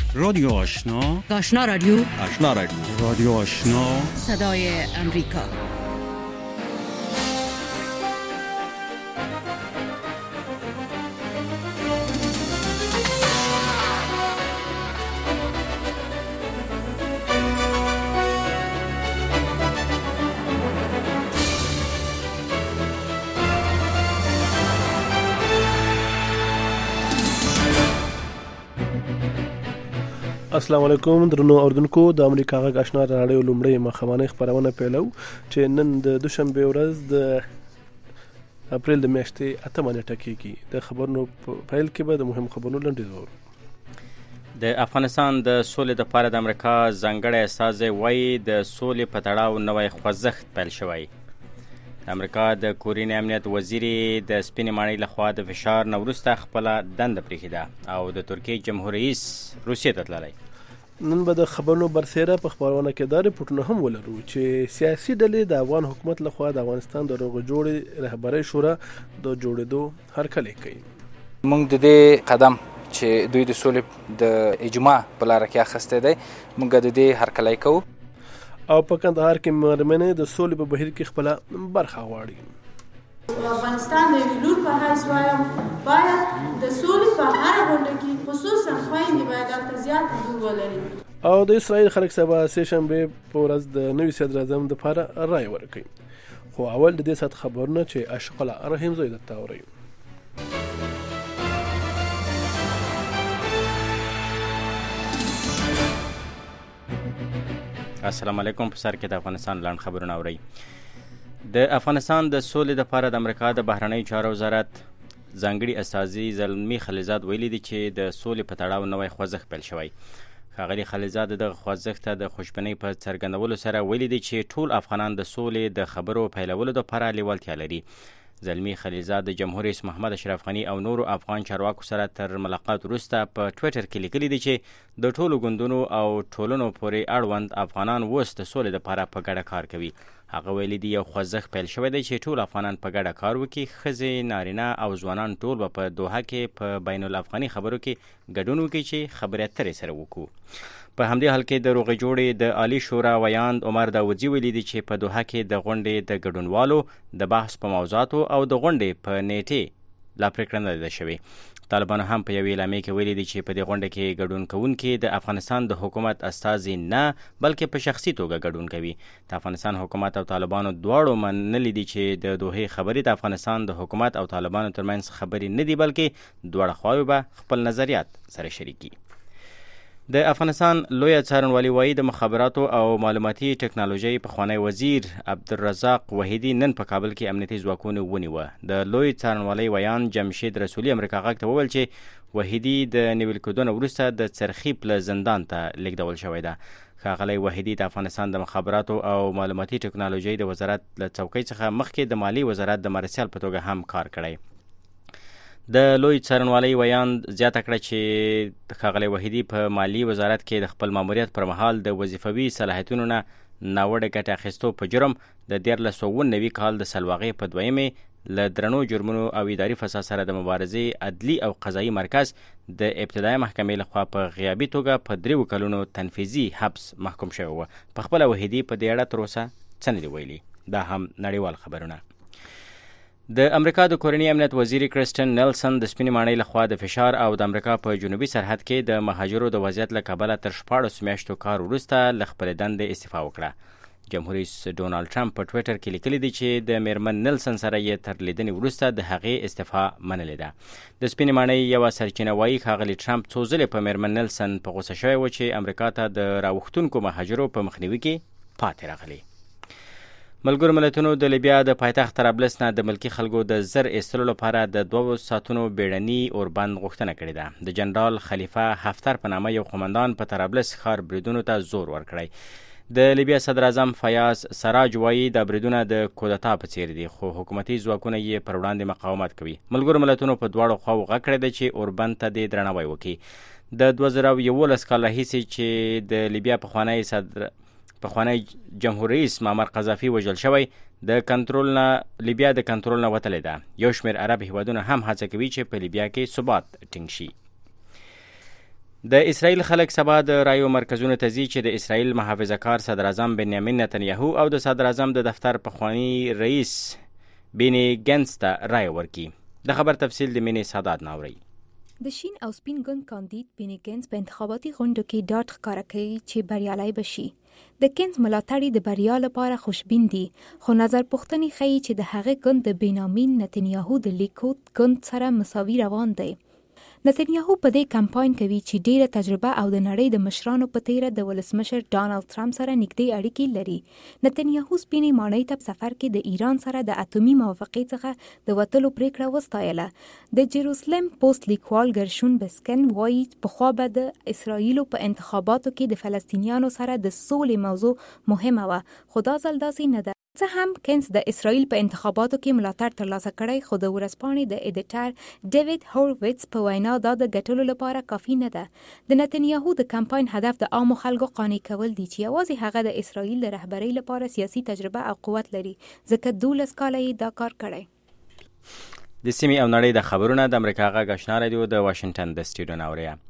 رادیو آشنا، آشنا رادیو، آشنا رادیو، رادیو آشنا، صدای امریکا. السلام علیکم درنو اوردونکو د امریکا غږ آشنا رادیو لومړی مخامخ خبرونه پیلو چې نن د دوشنبه ورځ د اپریل د میاشتې 8 نیټه کېږي. د خبرونو پیل کې به د مهم خبرونو لنډیز وورو. د افغانستان د سولې لپاره د امریکا ځانګړی استازی وایي د سولې په تړاو نوی خوځښت پیل شوی. د امریکا د کورني امنیت وزیري د سپینې ماڼۍ لخوا د فشار نه وروسته خپله دنده پرېښې او د ترکیې جمهور رئیس روسیې ته تللی. نن به د خبرونو برسېره په خبرونه کې دا رپورټونه هم ولرو چې سیاسي ډلې د افغان حکومت لخوا د افغانستان د روغ جوړې رهبرۍ شورا د جوړېدو هرکلی کوي. موږ د دې قدم چې دوی د سولې د اجماع په لاره کې اخیستی دی موږ د دې هرکلی کوو. او په کندهار کې مېرمنې د سولې په بهیر کې خپله برخه غواړي. افغانستان د یو لور په حیث وایم باید د سولې په هره غونډه کې خصوصا خویندې باید هلته زیات حضور ولري. او د اسرائیل خلک سبا سه شنبه په ورځ د نوي صدر اعظم دپاره رای ورکوي. خو اول د دې ساعت خبرونه چې اشقله رحیم زوی درته اورئ. السلام علیکم. په سر کې د افغانستان لاند خبرونه اورئ. د افغانستان د سولې لپاره د امریکا د بهرنیو چارو وزارت ځانګړي استازي زلمي خلیزاد ویلي دي چې د سولې په تړاو نوی خوځښت پیل شوی. ښاغلي خلیزاد دغه خوځښت ته د خوشبینۍ په څرګندولو سره ویلي دي چې ټول افغانان د سولې د خبرو پیلولو لپاره لیوالتیا لري. زلمي خلیزاد د جمهور رئیس محمد اشرف غني او نورو افغان چارواکو سره تر ملاقات وروسته په ټویټر کې لیکلي دي چې د ټولو ګوندونو او ټولنو پورې اړوند افغانان اوس د سولې لپاره په ګډه کار کوي. هغه ویلي دي یو خوځښت پیل شوی دی چې ټول افغانان په ګډه کار وکړي. ښځې، نارینه او ځوانان ټول به په دوحه کې په بین الافغاني خبرو کې ګډون وکړي چې خبرې اترې سره وکړو. په همدې حال کې د روغې جوړې د عالی شورا ویاند عمر داودزي ویلي دي چې په دوحه کې د غونډې د ګډونوالو د بحث په موضوعاتو او د غونډې په نیټې لا پرېکړه نه ده شوې. طالبانو هم په یوې اعلامیې کې ویلي دي چې په دې غونډه کې ګډون کوونکي د افغانستان د حکومت استازي نه بلکې په شخصي توګه ګډون کوي. د افغانستان حکومت او طالبانو دواړو منلي دي چې د دوحې خبرې د افغانستان د حکومت او طالبانو ترمنځ خبرې نه دي بلکې دواړه خواوې به خپل نظریات سره شریکي. د افغانستان لویه څارنوالي وایي د مخابراتو او معلوماتي ټکنالوژۍ پخوانی وزیر عبدالرزاق وحیدي نن په کابل کې امنیتي ځواکونو ونیوه. د لوی څارنوالۍ ویان جمشید رسولي امریکا غږ ته وویل چې وحیدي د نیول کېدو نه وروسته د څرخي پله زندان ته لیږدول شوی ده. ښاغلی وحیدي د افغانستان د مخابراتو او معلوماتي ټکنالوژۍ د وزارت له څوکۍ څخه مخکې د مالی وزارت د مرسیال په توګه هم کار کړی. د لوی څارنوالۍ ویاند زیاته کړه چې ښاغلی وحیدي په مالی وزارت کې د خپل ماموریت پر مهال د وظیفوي صلاحیتونو نه ناوړه ګټې اخیستو په جرم د 1990 کال د سلواغې په دویمې له درنو جرمونو او اداري فساد سره د مبارزې عدلي او قضایي مرکز د ابتدایي محکمې لخوا په غیابي توګه په 3 کلونو تنفیذي حبس محکوم شوی و. په خپله وحیدي په دې اړه تر اوسه څه نه دي ویلي. دا هم نړیوال خبرونه. د امریکا د کورني امنیت وزیري کرسټن نیلسن د سپینې ماڼۍ لخوا د فشار او د امریکا په جنوبي سرحد کې د مهاجرو د وضعیت له کبله تر 14 میاشتو کار وروسته له خپلې دندې استعفا وکړه. جمهور رئیس ډونالډ ټرمپ په ټویټر کې لیکلي دي چې د میرمن نیلسن سره یې تر لیدنې وروسته د هغې استعفا منلې ده. د سپینې ماڼۍ یوه سرچینه وایي ښاغلي ټرمپ څو ځلې په میرمن نیلسن په غوسه شوی و چې امریکا ته د راوښتونکو مهاجرو په مخنیوي کې پاتې راغلي. ملګرو ملتونو د لیبیا د پایتخت طرابلس نه د ملکي خلکو د زر ایستلو لپاره د 2 ساعتونو بیړني اوربند غوښتنه کړې ده. د جنرال خلیفه حفتر په نامه یو قومندان په طرابلس ښار بریدونو ته زور ورکړی. د لیبیا صدر اعظم فیاض سراج وایي دا بریدونه د کودتا په څیر دي خو حکومتي ځواکونه یې پر وړاندې مقاومت کوي. ملګرو ملتونو په دواړو خواو غږ کړی دی چې اوربند ته دې درناوی وکړي. د 2011 کال راهیسې چې د لیبیا پخوانی جمهور رئیس معمر قذافي وژل شوی د لیبیا د کنټرول نه وتلی ده. یو شمېر عرب هیوادونه هم هڅه کوي چې په لیبیا کې ثبات ټینګ شي. د اسرائیل خلک سبا د رایو مرکزونو ته ځي چې د اسرائیل محافظه کار صدر اعظم بنیامین نتنیاهو او د صدر اعظم د دفتر پخوانی رئیس بینی ګنس ته رای ورکړي. د خبر تفصیل د مینې سادات ناوري. د شین او سپین ګوند کاندید بینی ګنس په انتخاباتي غونډو کې ډاډ ښکاره کوي چې بریالی بشي. د ګنس ملاتړي د بریا لپاره خوشبین دي، خو نظر پوښتنې ښیي چې د هغه ګوند د بنیامین نتنیاهو د لیکود ګوند سره مساوي روان دی. نتنیاهو په دې کمپاین کوي چې ډیره تجربه او د نړۍ د مشرانو په تیره د ولسمشر ډانلډ ټرمپ سره نږدې اړیکې لري. نتنیاهو سپینې ماڼۍ ته سفر کې د ایران سره د اتومي موافقې څخه د وتلو پریکړه وستایله. د جروسلم پوسټ لیکوال ګرشون بسکن وایي پخوا به د اسرائیلو په انتخاباتو کې د فلسطینیانو سره د سولې موضوع مهمه وه، خو دا ځل داسې نه ده. څه هم کینس د اسرائیل په انتخاباتو کې ملاتړ ترلاسه کړی، خو د ورځپاڼې د ایډیټر ډیوډ هورویټس په وینا دا د ګټلو لپاره کافي نه ده. د نتنیاهو د کمپاین هدف د عامو خلکو قانع کول دي چې یوازې هغه د اسرائیل د رهبرۍ لپاره سیاسي تجربه او قوت لري، ځکه 12 کاله یې دا کار کړی. د سیمې او نړۍ د خبرونه د امریکا غږ آشنا رادیو د واشنگټن د سټوډیو ناوریا.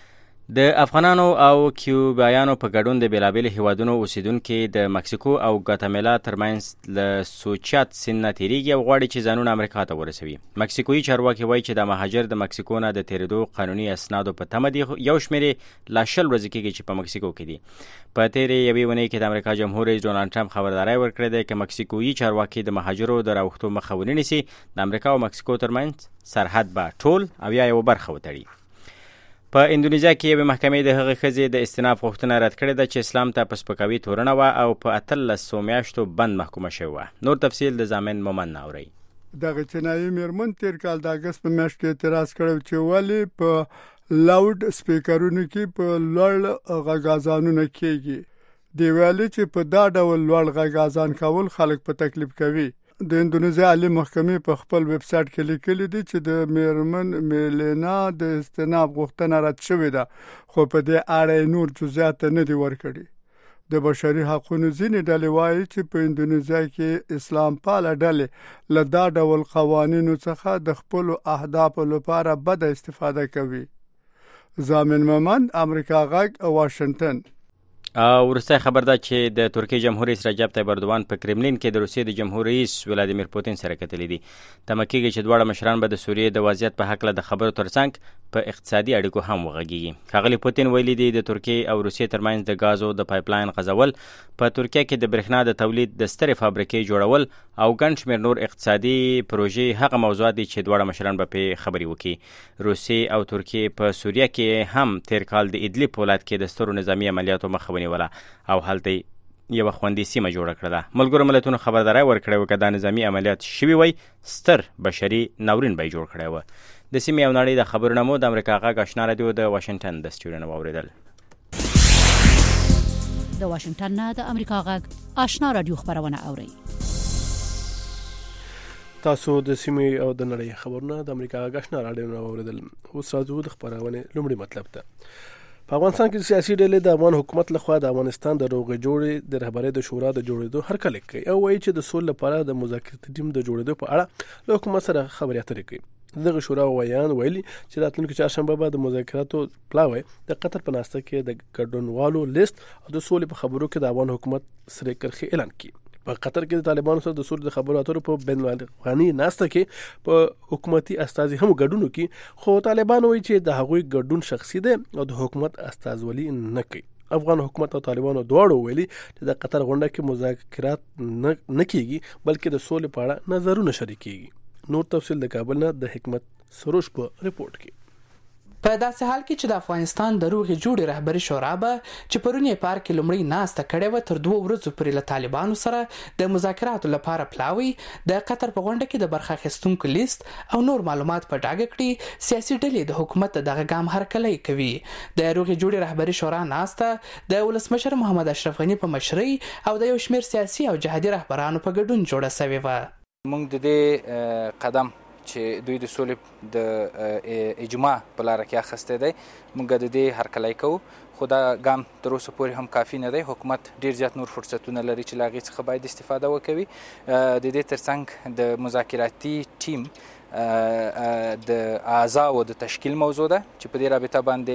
د افغانانو او کیوبایانو په ګډون د بیلابیلو هیوادونو اوسیدونکي د مکسیکو او ګواتیمالا ترمنځ له سوچات سیند نه تیریږي او غواړي چې ځانونه امریکا ته ورسوي. مکسیکویي چارواکي وایي چې د مهاجر د مکسیکو نه د تیریدو قانوني اسنادو په تمه دي، یو شمېر لا 20 ورځې کېږي چې په مکسیکو کې دي. په تیرې یوې اونۍ کې د امریکا جمهور رئیس ډونالډ ټرمپ خبرداری ورکړې ده چې مکسیکویي چارواکي د مهاجرو د راوښتو مخه ونه نیسي، د امریکا او مکسیکو ترمنځ سرحد به ټول او یا یو برخه وتړي. په اندونیزیا کې یوې محکمې د هغې ښځې د استیناف غوښتنه رد کړې ده چې اسلام ته په سپکاوي تورنه وه او په 18 میاشتو بند محکومه شوې وه. نور تفصیل د زامن مومن ناوري. دغه چینایي میرمن تیر کال د اګست په میاشت کې اعتراض کړی چې ولې په لاود سپیکرونو کې په لوړ غږازانونه کېږي. دی ویلي چې په دا ډول لوړ غږازان کول خلک په تکلیف کوي. د اندونیزیا عالی محکمې په خپل ویب سټ کې لیکلي دي چې د میرمن میلینا د استیناف غوښتنه رد شوې ده، خو په دې اړه نور جزئیات نه دي ورکړي. د بشري حقوقو ځینې ډلې وایي چې په اندونیزیا کې اسلام پاله ډلې له دا ډول قوانینو څخه د خپل اهدافو لپاره بده استفاده کوي. زامن مومن، امریکا غږ، واشنگټن. وروستی خبر ده چې د ترکیې جمهور رئیس رجب طیب اردوان په کرملین کې د روسیې د جمهور رئیس ولادیمیر پوتین سره کتلي دي. تمه کېږي چې دواړه مشران به د سوریې د وضعیت په هکله د خبرو ترڅنګ په اقتصادي اړیکو هم وغږیږي. ښاغلي پوتین ویلي دي د ترکیې او روسیې ترمنځ د غازو د پایپلاین غځول، په ترکیه کې د برېښنا د تولید د سترې فابریکې جوړول او ګڼ شمېر نور اقتصادي پروژې هغه موضوعات دي چې دواړه مشران به پرې خبرې وکړي. روسیې او ترکیې په سوریه کې هم تیر کال د ادلیب ولایت کې د سترو نظامي عملیاتو مخه ونیوله او هلته یوه خوندي سیمه جوړه کړه ده. ملګرو ملتونو خبرداری ورکړی و که دا نظامي عملیات شوي وی ستر بشري ناورین به یې جوړ کړی و. د سیمې او نړۍ د خبرونه مو د امریکا غږ آشنا رادیو د واشنګټن د سټوډیو نه واورېدل. د واشنګټن نه د امریکا غږ آشنا رادیو خبرونه اورئ. تاسو د سیمې او د نړۍ خبرونه د امریکا غږ آشنا رادیو نه واورېدل. اوس راځو د خبرونه لومړی مطلب ته. په افغانستان کې سیاسي ډلې د افغان حکومت لخوا د افغانستان د روغې جوړې د رهبرۍ د شورا د جوړېدو هرکلی کوي او وایي چې د سولې لپاره د مذاکراتي ټیم د جوړېدو په اړه له حکومت سره خبرې اترې کوي. دغه شورا ویان ویلي چې راتلونکي چهارشنبه به د مذاکراتو پلاوی د قطر په ناسته کې د ګډونوالو لیست او د سولې په خبرو کې د افغان حکومت سره کرخي اعلان کړي. په قطر کې د طالبانو سره د سولې د خبرو اترو په بین الافغاني ناسته کې په حکومتي استازي هم ګډون کوي، خو طالبان وایي چې د هغوی ګډون شخصي دی او د حکومت استازولي نه کوي. افغان حکومت او طالبانو دواړو ویلي چې د قطر غونډه کې مذاکرات نه کیږي بلکې د سولې په اړه نظرونه شریکيږي. نور تفصیل د کابل نه د حکمت سروش په ریپورت کې. په داسې حال کې چې د افغانستان د روغې جوړې رهبري شورا به چې پرون یې پار کې لومړی ناسته کړې وه تر 2 ورځو پورې له طالبانو سره د مذاکراتو لپاره پلاوی د قطر په غونډه کې د برخه اخیستونکو لیست او نور معلومات په ډاګه کړي. سیاسي ډلې د حکومت دغه ګام هرکلی کوي. د روغې جوړې رهبري شورا ناسته د ولسمشر محمد اشرف غني په مشرۍ او د یو شمېر سیاسي او جهادي رهبرانو په ګډون جوړه شوې وه. موږ د دې قدم چې دوی د سولې د اجماع په لاره کې اخیستی دی موږ د دې هرکلی کوو، خو دا ګام تر اوسه پورې هم کافي نه دی. حکومت ډیر زیات نور فرصتونه لري چې له هغې څخه باید استفاده وکوي. د دې ترڅنګ د مذاکراتي ټیم د اعضاو د تشکیل موضوع ده چې په دې رابطه باندې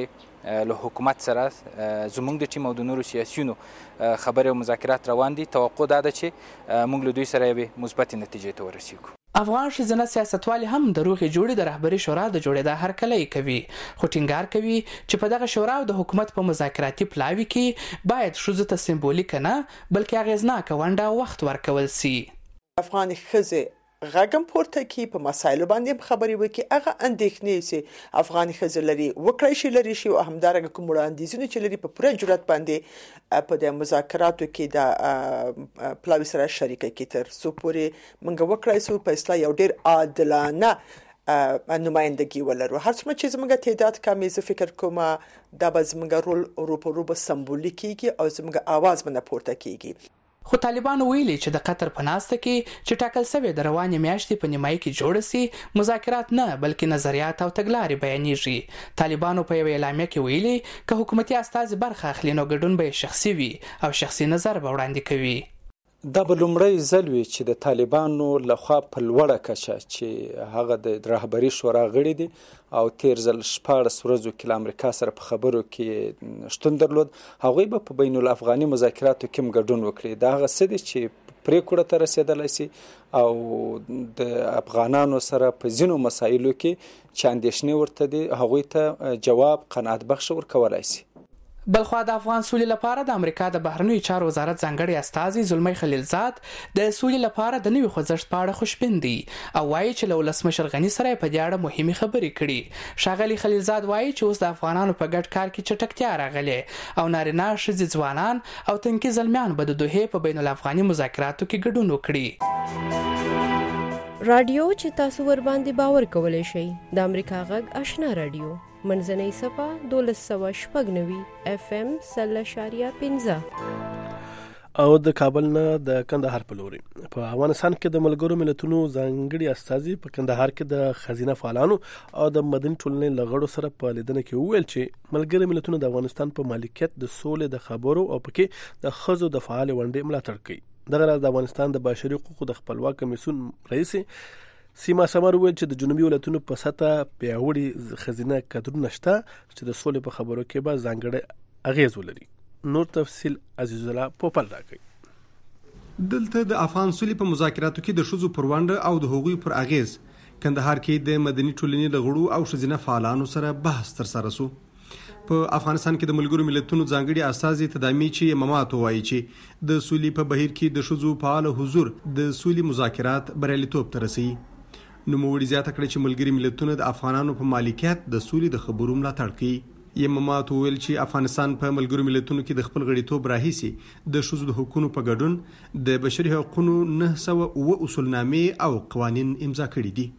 له حکومت سره زموږ د ټیم او د نورو سیاسیونو خبرې او مذاکرات روان دي. توقع دا ده چې موږ له دوی سره یوې مثبتې نتیجې ته ورسیږو. افغان ښځینه سیاستوالې هم د روغې جوړې د رهبري شورا د جوړېدا هرکلی کوي، خو ټینګار کوي چې په دغه شورا او د حکومت په مذاکراتي پلاوي کې باید ښځو ته سمبولیک نه بلکې اغیزناکه ونډه او وخت ورکول سي. افغان ښځې غږم پورته کی په مسایلو باندې خبرې وکړي، هغه اندېښنې چې افغان ښځې لري وکړای شي لري شي او همدارنګه کوم وړاندیزونه چې لري په پوره جرأت باندې په د مذاکراتو کې د پلاوي سره شریک کی تر څو پورې موږ وکړای شو په اصلاح یو ډیر عادلانه نمایندګي ولرو. هر څومره چې زموږ تعداد کمې زه فکر کوم دا به زموږ رول روپو سمبولیک کیږي او زموږ आवाज باندې پورته کیږي. خو طالبانو ویلي چې د قطر په ناسته کې چې ټاکل شوی د روانې میاشتې په نیمایي کې جوړ سي مذاکرات نه بلکې نظریات او تګلارې بیانېږي. طالبانو په یو اعلامیه کې ویلي که حکومتي استازي برخه اخلي نو ګډون به شخصي وي او شخصي نظر به وړاندې کوي. دا به لومړی ځل وي چې د طالبانو لخوا په لوړه کچه چې هغه د رهبري شورا غړي دي او تیر ځل 14 ورځو کې له امریکا سره په خبرو کې شتون درلود، هغوی به په بین الافغاني مذاکراتو کې هم ګډون وکړي. دا هغه څه دي چې پریکړه ته رسیدلی سي او د افغانانو سره په ځینو مسایلو کې چې اندېښنې ورته دي هغوی ته جواب قناعت بخش ورکولای سي. بلخوا د افغان سولې لپاره د امریکا د بهرنیو چارو وزارت ځانګړي استازي زلمی خلیلزاد د سولې لپاره د نوي خوځښت په اړه خوشبین دي او وایي چې له ولسمشر غني سره په دې اړه مهمې خبرې کړي. ښاغلي خلیلزاد وایي چې اوس د افغانانو په ګډ کار کې چټکتیا راغلې او نارینه ښځې ځوانان او تنکي زلمیان به د دوحې په بین الافغاني مذاکراتو کې ګډون وکړي. رادیو چې تاسو ور باندې باور کولای شئ د امریکا غږ آشنا رادیو منځنۍ صفه 1290 FM 0.15 او د کابل نه د کندهار په لوري په افغانستان کې د ملګرو ملتونو ځانګړي استازي په کندهار کې د خزینه فعالانو او د مدني ټولنې لغړو سره په لیدنه کې وویل چې ملګري ملتونو د افغانستان په مالکیت د سولې د خبرو او پکې د ښځو د فعال ونډې ملاتړ کوي. دغه راز د افغانستان د بشري حقوقو د خپلواک کمیسیون رئیس سیما سمر ویل چې د جنوبي ولایتونو په سطح پیاوړي خزینه کډرونه شته چې د سولې په خبرو کې به ځانګړی اغیز ولري. نور تفصیل عزیز الله پوپل راکړي. دلته د افغان سولې په مذاکراتو کې د ښځو پر ونډه او د هغوی پر اغیز کندهار کې د مدني ټولنې د غړو او ښځینه فعالانو سره بحث ترسره شو. په افغانستان کې د ملګرو ملتونو ځانګړي استازي تدامي چې مماتو وایي چې د سولې په بهیر کې د ښځو فعال حضور د سولې مذاکرات بریالیتوب ته رسوي. نوموړي زیاته کړې چې ملګري ملتونه د افغانانو په مالکیت د سولې د خبرو ملاتړ کوي. یممات ویل چې افغانستان په ملګرو ملتونو کې د خپل غړیتوب راهیسي د ښځو د حقوقو په ګډون د بشري حقوقو 900 اصولنامې او قوانین امضا کړي دي.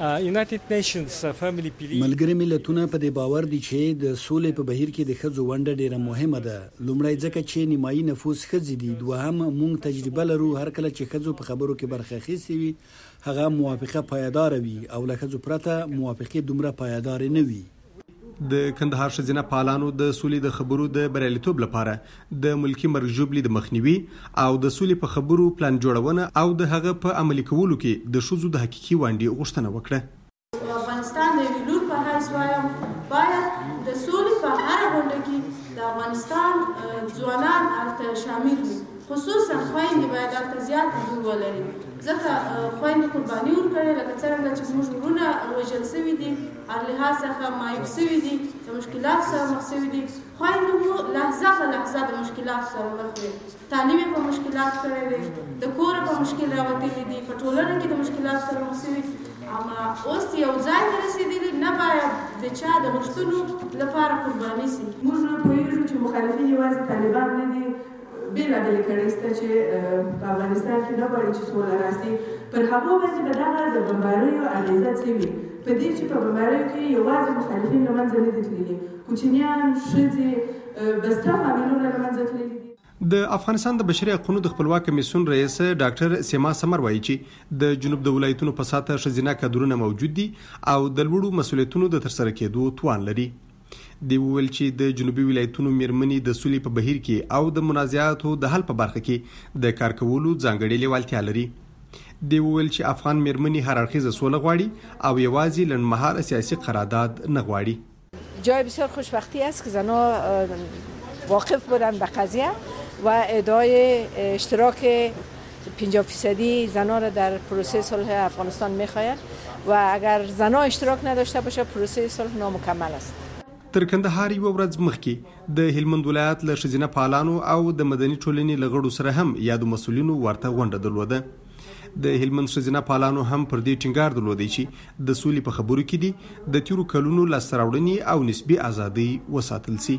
ملګري ملتونه په دې باور دي چې د سولې په بهیر کې د ښځو ونډه ډیره مهمه ده. لومړی ځکه چې نیمایي نفوس ښځې دي، دوهم موږ تجربه لرو هر کله چې ښځو په خبرو کې برخه اخیستې وي هغه موافقه پایدار وي او له ښځو پرته موافقه دومره پایدار نه وي. د کندهار ښځینه فعالانو د سولې د خبرو د بریالیتوب لپاره د ملکی مرګ ژوبلې د مخنیوي او د سولې په خبرو پلان جوړونه او د هغه په عملي کولو کې د ښځو د حقيقي ونډې غوښتنه وکړه. افغانستان د ویلور په حیث وایم باید د سولې په هر غونډه کې د افغانستان ځوانان هلته شامل وي، خصوصا خویندې باید هلته زیات حضور ولري ځکه خویندې قرباني ورکړې لکه څرنګه چې زموږ وروڼه وژل شوي دي، هر لحاظ څخه معیوب شوي دي، د مشکلاتو سره مخ شوي دي. خویندې مو لحظه په لحظه د مشکلاتو سره مخ دي، تعلیم یې په مشکلات کړی دی، د کوره په مشکل راوتلي دي، په ټولنه کې د مشکلاتو سره مخ شوي. اما اوس یو ځای ته رسېدلي نه باید د چا د غوښتنو لپاره قرباني شي. موږ پوهېږو چې مخالفین یوازې طالبان نه دي، بېلابېلې کړۍ شته چې په افغانستان کې نه غواړي چې سوله راسي. پر هغو باندې به دغه د بمباریو اغېزه څه وي؟ په دې چې په بمباریو کې یوازې مخالفین له منځه نه دي تللي، کوچنیان، ښځې، بسته فامیلونه له منځه تللي دي. د افغانستان د بشري حقوقو د خپلواک کمیسیون رئیس ډاکټر سیما سمر وایي چې د جنوب د ولایتونو په ساته ښځینه کادرونه موجود دي او د لوړو مسؤلیتونو د ترسره کېدو توان لري. دی ویل چې د جنوبي ولایتونو میرمنې د سولې په بهیر کې او د منازعاتو د حل په برخه کې د کار کولو ځانګړې لیوالتیا لري. دی ویل چې افغان میرمنې هر اړخیزه سوله غواړي او یوازې لنډمهاله سیاسي قرارداد نه غواړي. جای بسیار خوشبختی است که زنها واقف بودن به قضیه و ادعای اشتراک 50% زنها را در پروسه صلح افغانستان می‌خواهد و اگر زنها اشتراک نداشته باشه پروسه صلح نامکمل است. تر کندهار یو ورځ مخکې د هلمند ولایت له ښځینه فعالانو او د مدني ټولنې له غړو سره هم یادو مسؤلینو ورته غونډه درلوده. د هلمند ښځینه فعالانو هم پر دې ټینګار درلودی چې د سولې په خبرو کې دي د تیرو کلونو لاسته راوړنې او نسبي ازادي وساتل سي.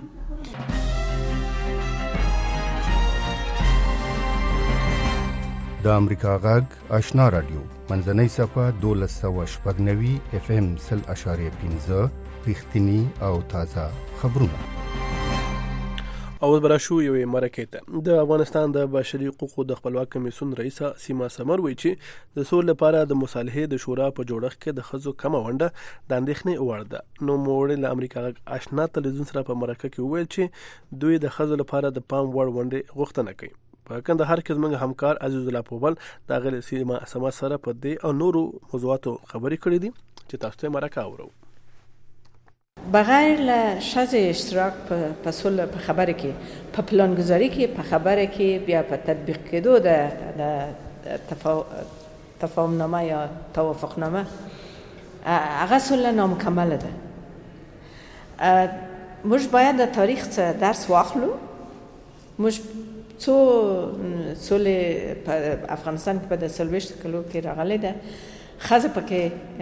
د امریکا غږ آشنا رادیو منځنۍ صفحه 1290 FM 0.5 رښتینی او تازه خبرونه. او براشو یو مرکه ته د افغانستان د بشري حقوقو د خپلواک کمیسیون رئیس سیما سمر وایي چې د سولې لپاره د مصالحې د شورا په جوړښت کې د ښځو کمه ونډه د اندېښنې وړ ده. نو موږ له امریکا غږ آشنا تلویزیون سره په مرکه کې وویل چې دوی د ښځو لپاره د پام وړ ونډې غوښتنه کوي. په کندهار کې زموږ همکار عزیز الله پوبل د غل سیما سمر سره په دې او نورو موضوعاتو خبرې کړې دي چې تاسو ته مرکه اورو. بغیر له ښځې اشتراک په صلح په خبره کې په پلانګذاري کې په خبره کې بیا په تطبیق کېدو د تفاهمنامه یا توافقنامه هغه صلح نامکمله ده. موږ باید د تاریخ څخه درس واخلو. موږ څو صلح په افغانستان کې په 40 کلو کې راغلي ده. ښځه پکې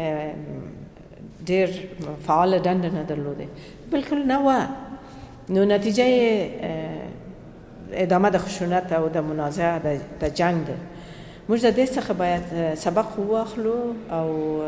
ډیر فعال دنده نه درلوده، بالکل نه و. نو نتیجه ادامه د خشونت او د منازعه د جنگ ده. موږ د دې څخه باید سبق واخلو او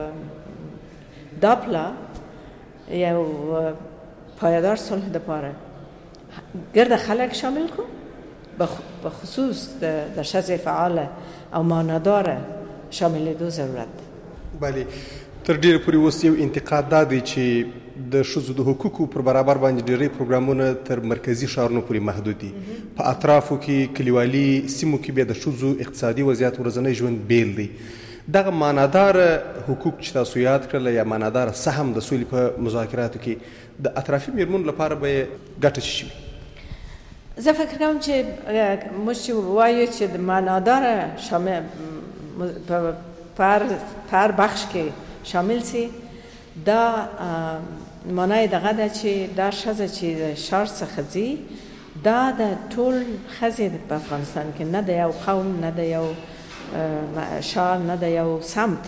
دا پلا یو پایدار صلح لپاره ګرد خلک شامل کو، به خصوص د ښځې فعاله او معناداره شاملېدو ضرورت ده. بله، تر ډیره پورې اوس یو انتقاد دا دی چې د ښځو د حقوقو پر برابر باندې ډیری پروګرامونه تر مرکزی ښارونو پورې محدود دي. په اطرافو کې کلیوالي سیمو کې بیا د ښځو اقتصادي وضعیت ورځنی ژوند بیل دی. دغه معنادار حقوق چې تاسو یاد کړل یا معنادار سهم د سولې په مذاکراتو کې د اطرافي میرمنو لپاره به ګټه شي. زه فکر کوم چې موږ چې وایو چې د معنادار شامل پر بخش کې شامل سي، دا معنی دغه ده چې دا ښځه چې شار څخه ځي دا د ټول ښځې په افغانستان کې نه د یو قوم، نه د یو شار، نه د یو سمت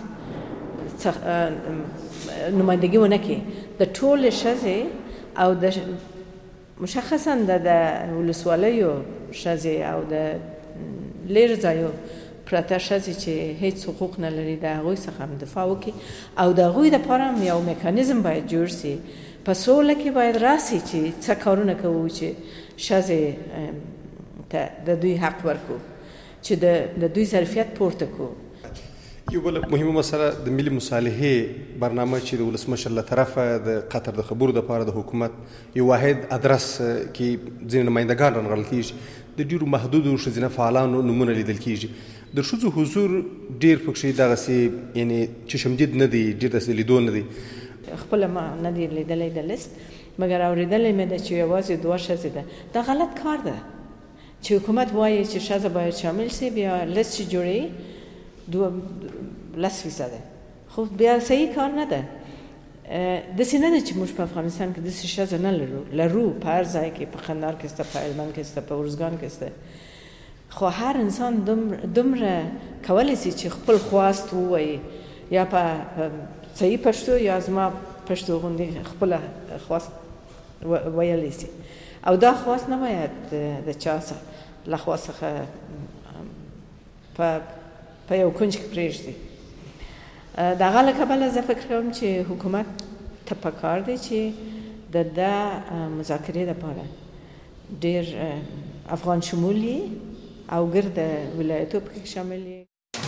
نمایندګي ونه کوي. د ټول ښځې او د مشخصا د ولسوالیو ښځې او د لرې ځایو پرته ښځې چې هیڅ حقوق نه لري د هغوی څخه هم دفاع وکړي او د هغوی دپاره هم یو میکانیزم باید جوړ سي. په سوله کې باید راسي چې څه کارونه کوو چې ښځې ته د دوی حق ورکړو، چې د دوی ظرفیت پورته کړو. یو بل مهمه مسله د ملي مصالحې برنامه چې د ولسمشر له طرفه د قطر د خبرو دپاره د حکومت یو واحد ادرس کې ځینې نمایندګان رانغاړل کېږي. د ډېرو محدودو ښځینه فعالانو نومونه لیدل کېږي. د ښځو حضور ډېر پکښې دغسې یعنې چشمدید نه دی، ډېر داسې لیدو نه دی. خپله ما نه دی لیدلی د لیست، مګر اورېدلی مې ده چې یوازې 2 ښځې ده. دا غلط کار ده چې حکومت وایي چې ښځه باید شامل سي، بیا لیست چې جوړوي 10% خو بیا صحیح کار نه ده. داسې نه ده چې موږ په افغانستان کې داسې ښځه نه لرو. په هر ځای کې، په قندهار کې شته، په هلمند کې شته، په ارزګان کې شته. خو هر انسان دومره کولی شي چې خپل خواست ووایي، یا په صحیح پښتو یا زما پښتو غوندې خپله خواست ویلی شي. او دا خواست نه باید د چا له خوا څخه په یو کنج کې پرېږدي. د هغه له کبله زه فکر کوم چې حکومت ته پکار دی چې د مذاکرې لپاره ډېر افغان شمولي او ګرد ولایتو پکې شامل دي.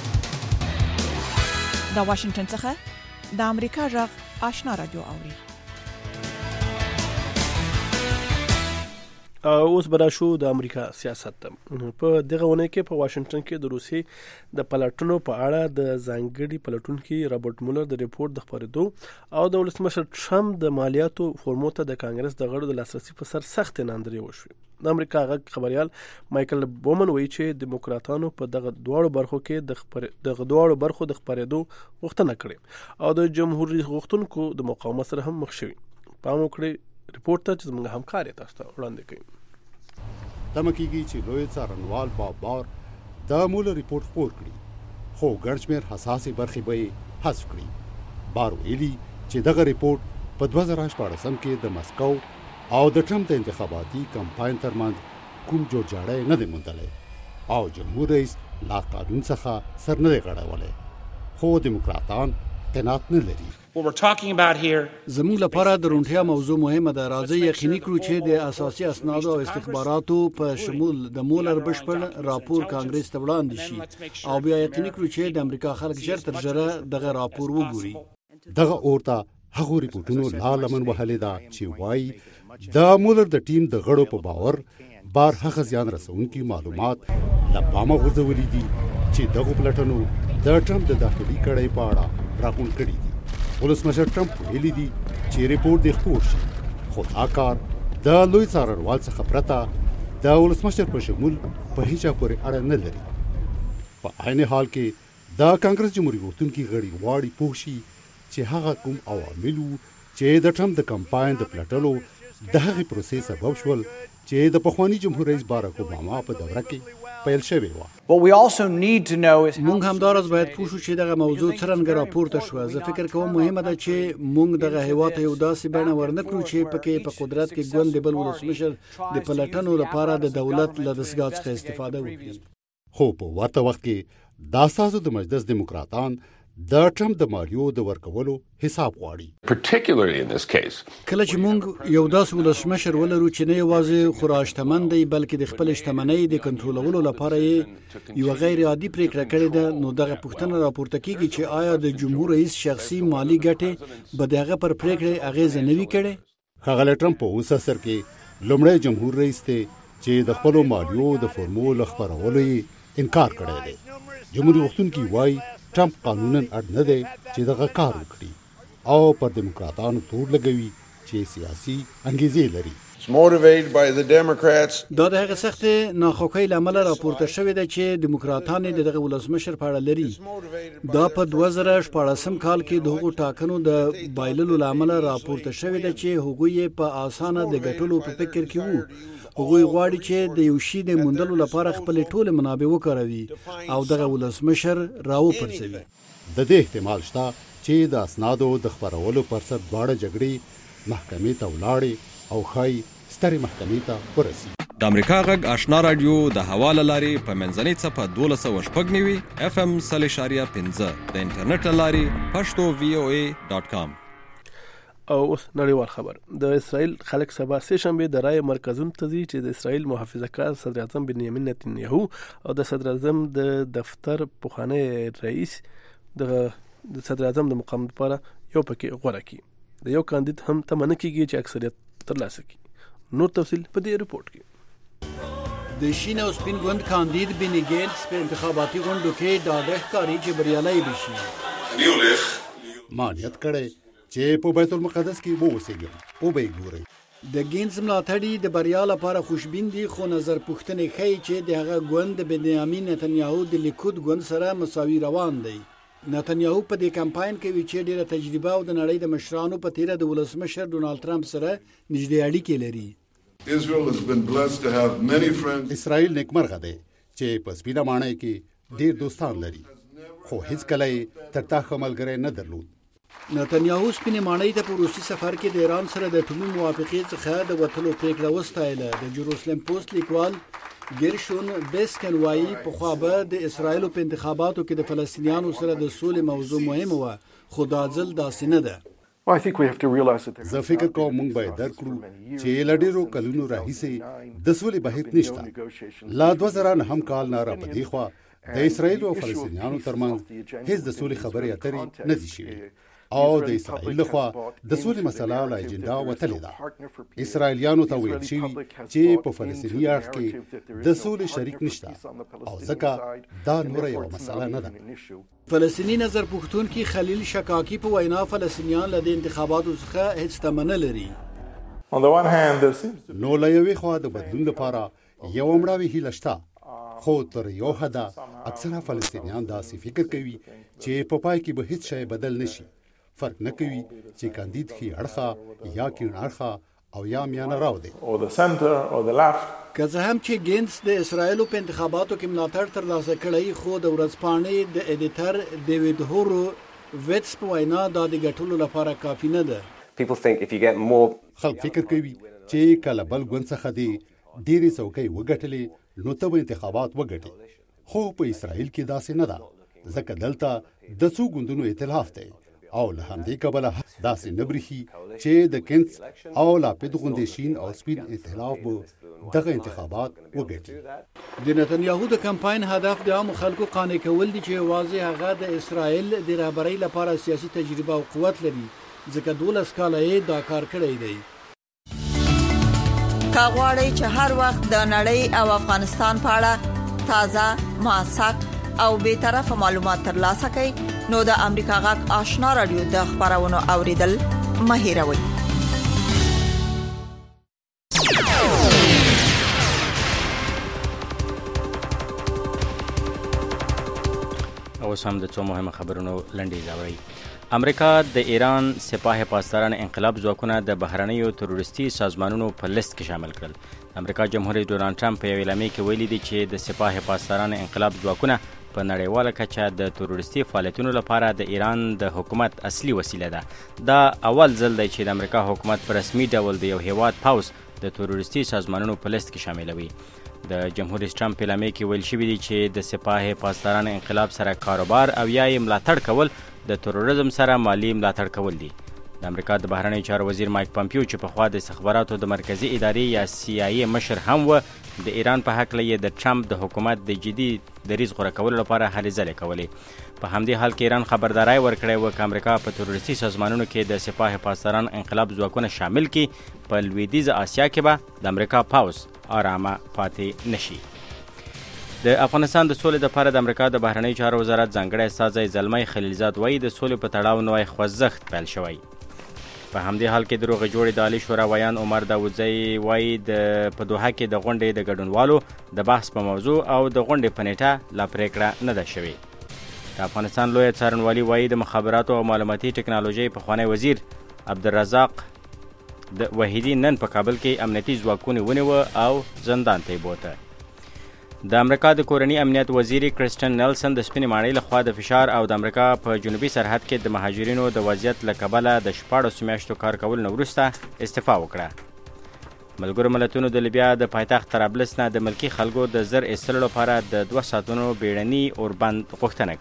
د واشنگټن څخه د امریکا غږ آشنا رادیو اوري. اوس برا شو د امریکا سیاست په دغه ونه کې په واشنگټن کې د روسي د پلټنو په اړه د ځانګړي پلټونکو رابرټ مولر د ریپورت د خبرېدو او د ولسمشر ټرمپ د مالیاتو فورمو ته د کانګرس د غړو د لاسرسي په سر سخت ناندري وشوي. د امریکا غږ خبريال مايكل بومن وایي چې دیموکراتانو په دغه دوه برخو کې د خبرېدو غوښتنه کړې او د جمهوریت غوښتونکو د مقاومت سره هم مخ شوي. پام وکړئ ریپورت ته چې موږ همکاري تاسو ته وړاندې کوي. تمکیږي چې لوی څارنوال بار د مولر ریپورت خپور کړي خو ګڼ شمېر حساسې برخې به یې حذف کړي. بار ویلي چې دغه ریپورت په 2014 کې د مسکو او د ټرمپ د انتخاباتي کمپاین ترمنځ کوم جوړجاړی نه دی موندلی او جمهور رئیس لا قانون څخه سر نه دی غړولی خو دیموکراتان قناعت نه لري. زموږ لپاره د روڼتیا موضوع مهمه ده. راځي یقیني کړو چې د اساسي اسنادو او استخباراتو په شمول د مولر بشپړ راپور کانګرس ته وړاندې شي او بیا یقیني کړو چې د امریکا خلک ژر تر ژره دغه راپور وګوري. دغه اورته هغه ریپورتونو لا لمن وهلې ده چې وایي د مولر د ټیم د غړو په باور بار هغه زیان رسونکي معلومات له پامه غورځولي دي چې دغه پلټنو د ټرمپ د داخلي کړۍ په اړه راغونډ کړي دي. ولسمشر ټرمپ ویلي دي چې ریپورت د خپور شي خو دا کار د لوی څارنوال څخه پرته د ولسمشر په شمول په هیڅ پورې اړه نه لري. په عین حال کې د کانګرس جمهوریت غوښتونکي غړي غواړي پوه شي چې هغه کوم عوامل چې د ټرمپ د کمپاین د پلټلو د هغې پروسې سبب شول چې د پخوانی جمهور رئیس باراک اوباما په دوره کې پیل شوی و. موږ همدارس باید پوه شو چې دغه موضوع څرنګه راپورته شوه. زه فکر کوم مهمه ده چې موږ دغه هیواد یو داسې بڼه ورنکړو چې پکې په قدرت کې ګوند بل ولسمشر د پلټنو لپاره د دولت له دستګاه څخه استفاده وکړي. خو په ورته وخت کې د اساسو د مجلس دیموکراتان د ټرمپ د مالیو د ورکولو حساب غواړي. کله چې موږ یو داسې ولسمشر ولرو چې نه یوازې خورا شتمن دی بلکې د خپل شتمنۍ د کنټرولولو لپاره یې یو غیر عادي پریکړه کړې ده نو دغه پوښتنه راپورته کیږي چې آیا د جمهور رئیس شخصي مالی ګټې به دغه پر پریکړه اغیزه نه وي کړې. ښاغلی ټرمپ په اوس سر کې لومړی جمهور رئیس دی چې د خپل مالیو د فورمول خبرولو انکار کړی دی. جمهوریت غوښتونکي وایي ټرمپ قانونا اړ نه دی چې دغه کار وکړي او پر دیموکراتانو تور لګوي چې سیاسي انګیزې لري. دا د هغه سخت ناخوښۍ له امله راپورته شوې ده چې دیموکراتان د دغه ولسمشر په اړه لري. دا په 2014 کال کې د هغو ټاکنو د بایللو له امله راپورته شوې ده چې هغوی په اسانه د ګټلو په فکر کې وو. هغوی غواړي چې د یو شي د موندلو لپاره خپل ټول منابع وکاروي او دغه ولسمشر راوپرځوي. د دې احتمال شته چې د اسنادو د خبرولو پر سر دواړه جګړې محکمې ته ولاړې او ښایي سترې محکمې ته ورسي. د امریکا غږ آشنا رادیو د حواله لارې په منځنۍ څپه 1290 FM 3.15 د انټرنیټ لارې پښتو voa.com. او اوس نړیوال خبر. د اسرائیل خلک سبا سه شنبه د رای مرکزونو ته ځي چې د اسرائیل محافظه کار صدر اعظم بنیامین نتنیاهو او د صدر اعظم د دفتر پخوانی رئیس د صدر اعظم د مقام لپاره یو پکې غوړه کی. د یو کاندید هم تمنه کیږي چې اکثریت ترلاسه کړي. نور تفصیل په دې رپورت کې. د شین او سپین ګوند کاندید بینی ګینټس په انتخاباتي غونډو کې ډاډه ښکاري چې بریالی بشي. مانیت کړي چې په بیت المقدس کې ووسېږي او به ګوري. د ګینز ملاتړي د بریا لپاره خوشبین دي خو نظر پوښتنې ښیي چې د هغه ګوند د بنیامین نتنیاهو د لیکود ګوند سره مساوي روان دی. نتنیاهو په دې کمپاین کې وی چې ډیره تجربه او د نړۍ د مشرانو په تیره د ولسمشر ډونالد ټرمپ سره نږدې اړیکې لري. اسرائیل نیکمرغه دی چې په سپینه ماڼۍ کې ډیر دوستان لري خو هیڅ کله تر تا ښه ملګری نه درلود. نتنیاهو سپینې ماڼۍ ته په روسي سفر کې د ایران سره د اټومي موافقې څخه د وتلو پریکړه وستایله. د جروسلم پوسټ لیکوال ګرشون بیسکن وایي پخوا به د اسرائیلو په انتخاباتو کې د فلسطینیانو سره د سولې موضوع مهمه وه خو دا ځل داسې نه ده. زه فکر کوم موږ باید درک کړو چې له ډېرو کلونو راهیسې د سولې بهیر نشته. لا 2009 کال نه را په دې خوا د اسرائیل او فلسطینیانو ترمنځ هیڅ د سولې خبرې اترې نه دي شوې. او د اسرائیل لخوا د سولې مسله له اجنډا وتلې ده. اسرائیلیانو ته ویل شوي چې په فلسطیني اړخ کې د سولې شریک نشته او ځکه دا نوره یوه مسله نه ده. فلسطیني نظر پوښتونکي خلیل شکاکي په وینا فلسطینیان له د انتخاباتو څخه هیڅ تمه نه لري. نو له یوې خوا د بدلون لپاره یو مړاوې هیله شته، خو تر یو حده اکثره فلسطینیان داسې فکر کوي چې په پای کې به هیڅ شی بدل نشي. فرق نه کوي چې کاندید ښي اړخه یا کیڼ اړخه او یا میانه راو دی. که څه هم چې ګینس د اسرائیلو په انتخاباتو کې ملاتړ ترلاسه کړی، خو د ورځپاڼې د ایډیټر ډیوډ هورو ویټس په وینا دا د ګټلو لپاره کافي نه ده. خلک فکر کوي چې کله بل ګوند څخه دی ډېرې څوکۍ وګټلې نو ته به انتخابات وګټې، خو په اسرائیل کې داسې نه ده، ځکه دلته د څو ګوندونو ائتلاف دی او له همدې کبله داسې نه برېښي چې د کینس او لاپید غوندې شین او سپین ائتلاف به دغه انتخابات وګټي. د نتنیاهو د کمپاین هدف د عامو خلکو قانع کول دي چې واضح هغه د اسرائیل د رهبرۍ لپاره سیاسي تجربه او قوت لري، ځکه 12 کاله یې دا کار کړی دی. کاغواړی چې هر وخت د نړۍ او افغانستان په اړه تازه، موثق او بې طرفه معلومات ترلاسه کړئ نو د امریکا غږ آشنا رادیو د خبرونو اوریدل مه هېروئ. اوس هم د څو مهمه خبرونو لنډیز اورئ. امریکا د ایران سپاه پاسداران انقلاب ځواکونه د بهرنیو تروریستي سازمانونو په لیست کې شامل کړل. امریکا جمهور رئیس ډونالډ ټرمپ په یوې اعلامیه کې ویلي دي چې د سپاه پاسداران انقلاب ځواکونه په نړیواله کچه د تروریستي فعالیتونو لپاره د ایران د حکومت اصلي وسیله ده. دا اول ځل دی چې د امریکا حکومت په رسمي ډول د یو هیواد پوځ د تروریستي سازمانونو په لیست کې شاملوي. د جمهور رئیس ټرمپ اعلامیه کې ویل شوي دي چې د سپاه پاسداران انقلاب سره کاروبار او یا یې ملاتړ کول د تروریزم سره مالی ملاتړ کول دي. د امریکا د بهرنیو چارو وزیر مایک پامپیو چې پخوا د استخباراتو د مرکزي ادارې یا CIA مشر هم و، د ایران په هکله یې د ټرمپ د حکومت د جدي دریځ غوره کولو لپاره هلې ځلې کولې. په همدې حال کې ایران خبرداری ورکړی و که امریکا په تروریستي سازمانونو کې د سپاه پاسداران انقلاب ځواکونه شامل کړي، په لویدیځه اسیا کې به د امریکا پوځ آرامه پاتې نشي. د افغانستان د سولې لپاره د امریکا د بهرنیو چارو وزارت ځانګړی استازی زلمی خلیلزاد وایي د سولې په تړاو نوی خوځښت پیل شوی. په همدې حال کې د روغې جوړې د عالي شورا ویان عمر داودزی وایي په دوحه کې د غونډې د ګډونوالو د بحث په موضوع او د غونډې په نیټه لا پرېکړه نه ده شوې. د افغانستان لویه څارنوالي وایي د مخابراتو او معلوماتي ټکنالوژۍ پخوانی وزیر عبدالرزاق د وحیدي نن په کابل کې امنیتي ځواکونه ونیوه او زندان ته یې بوته. د امریکا د کورني امنیت وزیر کرسټن نیلسن د سپینې ماڼۍ لخوا د فشار او د امریکا په جنوبي سرحد کې د مهاجرینو د وضعیت له کبله د 14 میاشتو کار کولو نه وروسته استعفا وکړه. ملګرو ملتونو د لیبیا د پایتخت طرابلس نه د ملکي خلکو د زر ایستلو لپاره د 2 ساعتونو بیړني اوربند غوښتنه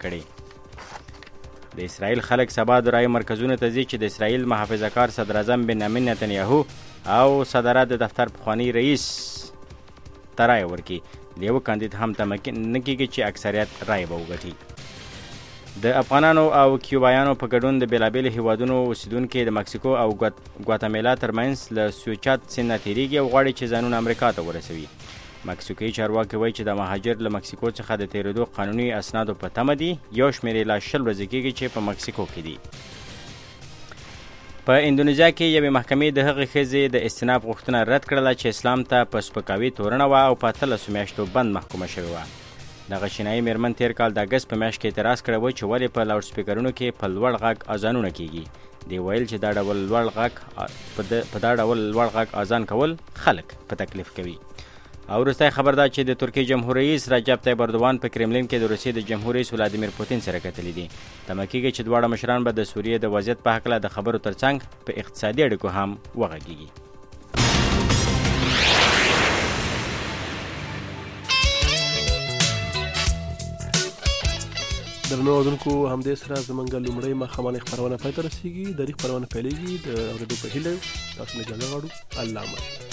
کړې. د اسرائیل خلک سبا د رایو مرکزونو ته ځي چې د اسرائیل محافظه کار صدراعظم بنیامین نتنیاهو او صدارت د دفتر پخوانی رئیس ته رایه ورکړي. د یو کاندید هم تمکن نه کېږي چې اکثریت رایه به وګټي. د افغانانو او کیوبایانو په ګډون د بېلابېلو هیوادونو اوسیدونکي د مکسیکو او ګواتمالا ترمنځ له سوچات سیند نه تېرېږي او غواړي چې ځانونه امریکا ته ورسوي. مکسیکوي چارواکي وایي چې د مهاجر له مکسیکو څخه د تېرېدو قانوني اسنادو په تمه دي. یو شمېر یې لا 20 ورځې کېږي چې په مکسیکو کې دي. په اندونیزیا کې یوې محکمې د هغې ښځې د استیناف غوښتنه رد کړله چې اسلام ته په سپکاوي تورنه وه او په 13 میاشتو بند محکومه شوې وه. دغه چینایي میرمن تېر کال د اګست په میاشت کې اعتراض کړی و چې ولې په لاوډ سپیکرونو کې په لوړ غږ اذانونه کېږي. دی ویل چې دا ډول لوړ غږ اذان کول خلک په تکلیف کوي. او وروستی خبر دا چې د ترکیې جمهور رئیس رجب طیب اردوان په کرملین کې د روسیې د جمهور رئیس ولادیمیر پوتین سره کتلي دي. تمه کېږي چې دواړه مشران به د سوریې د وضعیت په هکله د خبرو ترڅنګ په اقتصادي اړیکو هم وغږیږي. درنو اورونکو همدې سره زموږ لومړی ماښامنۍ خپرونه پای ته رسیږي. درې خپرونه پیلېږي د اورېدو په هیله تاسو نه اجازه غواړو. الله امان.